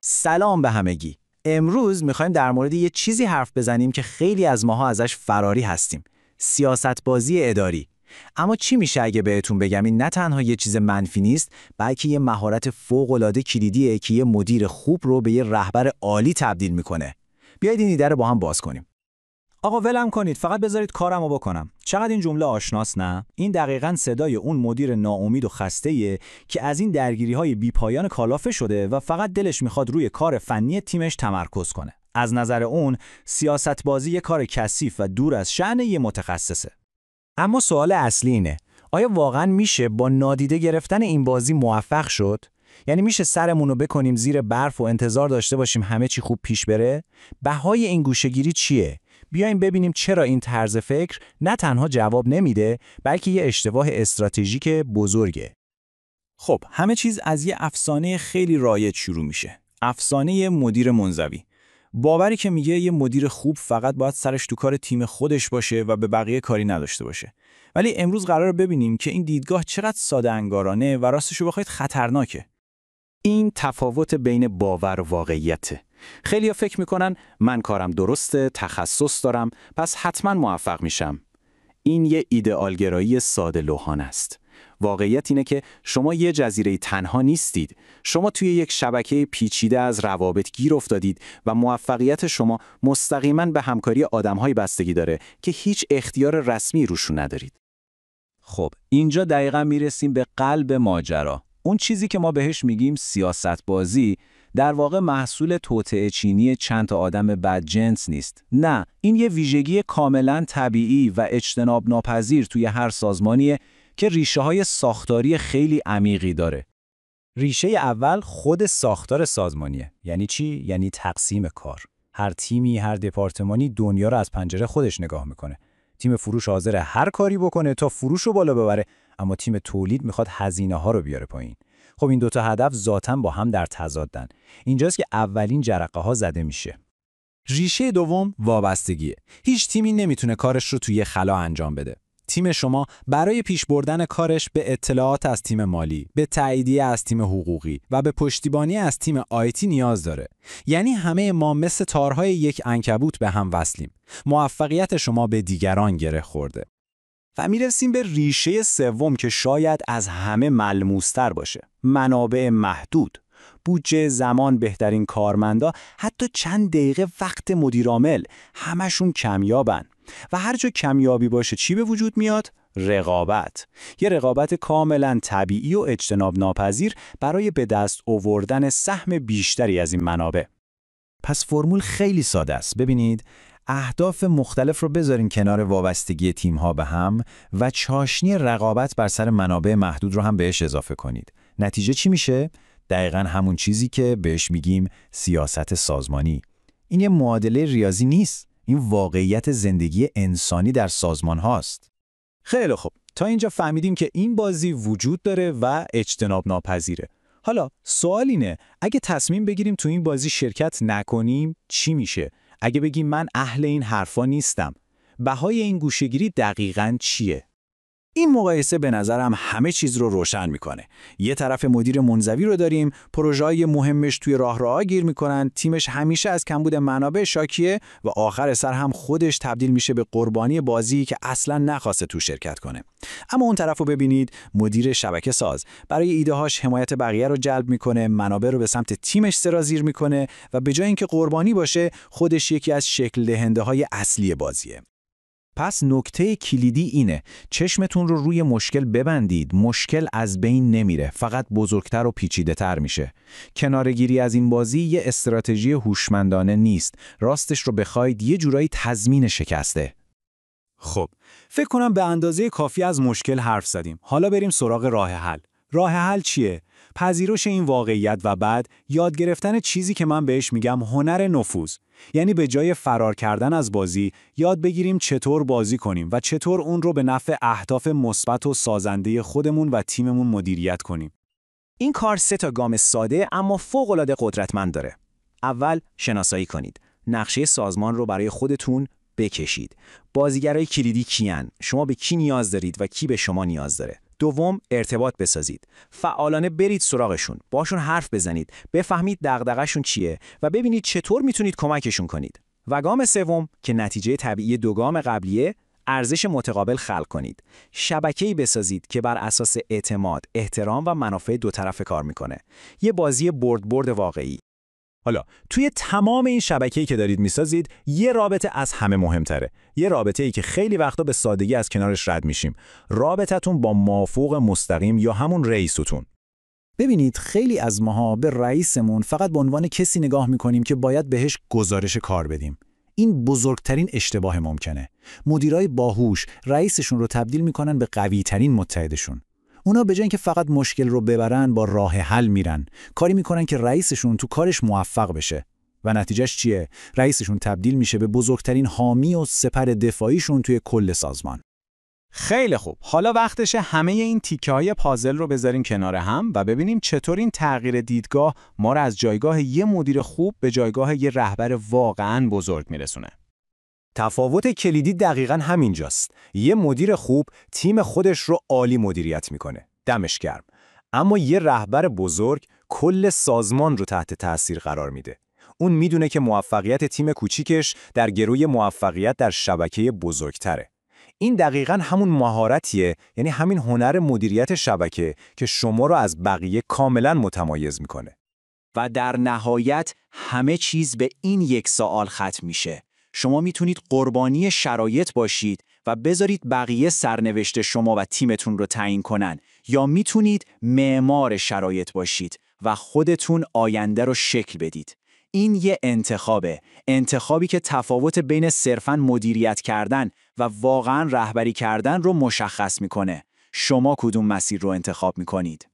سلام به همگی. امروز میخوایم در مورد یه چیزی حرف بزنیم که خیلی از ماها ازش فراری هستیم. سیاست‌بازی اداری. اما چی میشه اگه بهتون بگم این نه تنها یه چیز منفی نیست، بلکه یه مهارت فوق‌العاده کلیدیه که یه مدیر خوب رو به یه رهبر عالی تبدیل میکنه. بیایید این ایده رو با هم باز کنیم. آقا ولم کنید، فقط بذارید کارمو بکنم. چقدر این جمله آشناس نه؟ این دقیقاً صدای اون مدیر ناامید و خسته‌ایه که از این درگیری‌های بی‌پایان کالافه شده و فقط دلش میخواد روی کار فنی تیمش تمرکز کنه. از نظر اون، سیاست‌بازی یه کار کثیف و دور از شأن یه متخصصه. اما سوال اصلی اینه، آیا واقعاً میشه با نادیده گرفتن این بازی موفق شد؟ یعنی میشه سرمون رو بکنیم زیر برف و انتظار داشته باشیم همه چی خوب پیش بره؟ بهای این گوشه‌گیری چیه؟ بیایم ببینیم چرا این طرز فکر نه تنها جواب نمیده، بلکه یه اشتباه استراتژیک بزرگه. خب، همه چیز از یه افسانه خیلی رایج شروع میشه. افسانه مدیر منزوی. باوری که میگه یه مدیر خوب فقط باید سرش تو کار تیم خودش باشه و به بقیه کاری نداشته باشه. ولی امروز قراره ببینیم که این دیدگاه چقدر ساده انگارانه و راستشو بخواید خطرناکه. این تفاوت بین باور و واقعیته. خیلی‌ها فکر میکنن من کارم درسته، تخصص دارم، پس حتما موفق میشم. این یه ایدئالگرایی ساده لوحانه است. واقعیت اینه که شما یه جزیره تنها نیستید. شما توی یک شبکه پیچیده از روابط گیر افتادید و موفقیت شما مستقیما به همکاری آدم‌های بستگی داره که هیچ اختیار رسمی روشون ندارید. خب، اینجا دقیقاً میرسیم به قلب ماجرا. اون چیزی که ما بهش میگیم سیاست بازی در واقع محصول توطئه چینی چند تا آدم بدجنس نیست. نه، این یه ویژگی کاملاً طبیعی و اجتناب ناپذیر توی هر سازمانیه که ریشه‌های ساختاری خیلی عمیقی داره. ریشه اول خود ساختار سازمانیه. یعنی چی؟ یعنی تقسیم کار. هر تیمی، هر دپارتمانی دنیا رو از پنجره خودش نگاه میکنه. تیم فروش حاضر هر کاری بکنه تا فروش رو بالا ببره، اما تیم تولید میخواد هزینه‌ها رو بیاره پایین. خب این دوتا هدف ذاتاً با هم در تضادن. اینجاست که اولین جرقه‌ها زده میشه. ریشه دوم وابستگیه. هیچ تیمی نمیتونه کارش رو توی خلا انجام بده. تیم شما برای پیش بردن کارش به اطلاعات از تیم مالی، به تاییدیه از تیم حقوقی و به پشتیبانی از تیم آیتی نیاز داره. یعنی همه ما مثل تارهای یک عنکبوت به هم وصلیم. موفقیت شما به دیگران گره خورده. و میرسیم به ریشه سوم که شاید از همه ملموس‌تر باشه. منابع محدود. بودجه، زمان، بهترین کارمندا، حتی چند دقیقه وقت مدیرعامل، همشون کمیابن. و هر جا کمیابی باشه چی به وجود میاد؟ رقابت. یه رقابت کاملا طبیعی و اجتناب ناپذیر برای به دست آوردن سهم بیشتری از این منابع. پس فرمول خیلی ساده است. ببینید، اهداف مختلف رو بذارین کنار وابستگی تیم‌ها به هم و چاشنی رقابت بر سر منابع محدود رو هم بهش اضافه کنید. نتیجه چی میشه؟ دقیقاً همون چیزی که بهش میگیم سیاست سازمانی. این یه معادله ریاضی نیست. این واقعیت زندگی انسانی در سازمان هاست. خیلی خوب، تا اینجا فهمیدیم که این بازی وجود داره و اجتناب ناپذیره. حالا سوال اینه، اگه تصمیم بگیریم تو این بازی شرکت نکنیم چی میشه؟ اگه بگیم من اهل این حرفا نیستم، بهای این گوشه‌گیری دقیقاً چیه؟ این مقایسه به نظرم همه چیز رو روشن میکنه. یه طرف مدیر منزوی رو داریم، پروژه‌های مهمش توی راهروها گیر میکنن، تیمش همیشه از کمبود منابع شاکیه و آخر سر هم خودش تبدیل میشه به قربانی بازی که اصلاً نخواسته تو شرکت کنه. اما اون طرفو ببینید، مدیر شبکه ساز برای ایده‌هاش حمایت بقیه رو جلب میکنه، منابع رو به سمت تیمش سرازیر میکنه و به جای اینکه قربانی باشه، خودش یکی از شکل دهنده‌های اصلی بازیه. پس نکته کلیدی اینه، چشمتون رو روی مشکل ببندید. مشکل از بین نمیره، فقط بزرگتر و پیچیده‌تر میشه. کناره‌گیری از این بازی یه استراتژی هوشمندانه نیست. راستش رو بخواید یه جورایی تضمین شکسته. خب، فکر کنم به اندازه کافی از مشکل حرف زدیم. حالا بریم سراغ راه حل. راه حل چیه؟ پذیرش این واقعیت و بعد یاد گرفتن چیزی که من بهش میگم هنر نفوذ. یعنی به جای فرار کردن از بازی، یاد بگیریم چطور بازی کنیم و چطور اون رو به نفع اهداف مثبت و سازنده خودمون و تیممون مدیریت کنیم. این کار 3 گام ساده اما فوق‌العاده قدرتمند داره. اول، شناسایی کنید. نقشه سازمان رو برای خودتون بکشید. بازیگرای کلیدی کیان؟ شما به کی نیاز دارید و کی به شما نیاز داره؟ دوم، ارتباط بسازید. فعالانه برید سراغشون، باشون حرف بزنید، بفهمید دغدغه‌شون چیه و ببینید چطور میتونید کمکشون کنید. و گام سوم که نتیجه طبیعی دو گام قبلیه، ارزش متقابل خلق کنید. شبکه‌ای بسازید که بر اساس اعتماد، احترام و منافع دو طرفه کار میکنه. یه بازی برد واقعی. حالا توی تمام این شبکه‌ای که دارید میسازید، یه رابطه از همه مهمتره. یه رابطه‌ای که خیلی وقتا به سادگی از کنارش رد میشیم. رابطتون با مافوق مستقیم یا همون رئیستون. ببینید خیلی از ماها به رئیسمون فقط به عنوان کسی نگاه میکنیم که باید بهش گزارش کار بدیم. این بزرگترین اشتباه ممکنه. مدیرای باهوش رئیسشون رو تبدیل میکنن به قوی‌ترین متحدشون. اونا به جای اینکه فقط مشکل رو ببرن با راه حل میرن، کاری میکنن که رئیسشون تو کارش موفق بشه. و نتیجهش چیه؟ رئیسشون تبدیل میشه به بزرگترین حامی و سپر دفاعیشون توی کل سازمان. خیلی خوب. حالا وقتشه همه این تیکه‌های پازل رو بذاریم کنار هم و ببینیم چطور این تغییر دیدگاه ما رو از جایگاه یه مدیر خوب به جایگاه یه رهبر واقعاً بزرگ میرسونه. تفاوت کلیدی دقیقاً همینجاست. یه مدیر خوب تیم خودش رو عالی مدیریت میکنه. دمش گرم. اما یه رهبر بزرگ کل سازمان رو تحت تأثیر قرار میده. اون میدونه که موفقیت تیم کوچیکش در گروی موفقیت در شبکه بزرگتره. این دقیقاً همون مهارتیه، یعنی همین هنر مدیریت شبکه که شما رو از بقیه کاملاً متمایز میکنه. و در نهایت همه چیز به این یک سوال ختم میشه. شما میتونید قربانی شرایط باشید و بذارید بقیه سرنوشت شما و تیمتون رو تعیین کنن، یا میتونید معمار شرایط باشید و خودتون آینده رو شکل بدید. این یه انتخابی که تفاوت بین صرفاً مدیریت کردن و واقعاً رهبری کردن رو مشخص میکنه. شما کدوم مسیر رو انتخاب میکنید؟